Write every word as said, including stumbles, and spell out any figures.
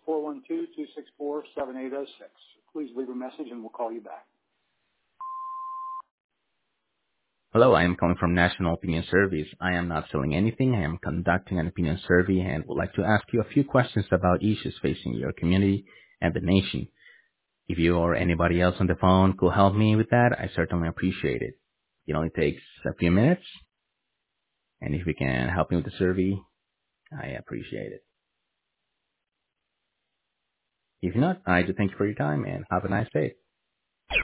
four one two, two six four, seven eight zero six. Please leave a message and we'll call you back. Hello, I am calling from National Opinion Service. I am not selling anything. I am conducting an opinion survey and would like to ask you a few questions about issues facing your community and the nation. If you or anybody else on the phone could help me with that, I certainly appreciate it. It only takes a few minutes, and if we can help me with the survey, I appreciate it. If not, I do thank you for your time and have a nice day.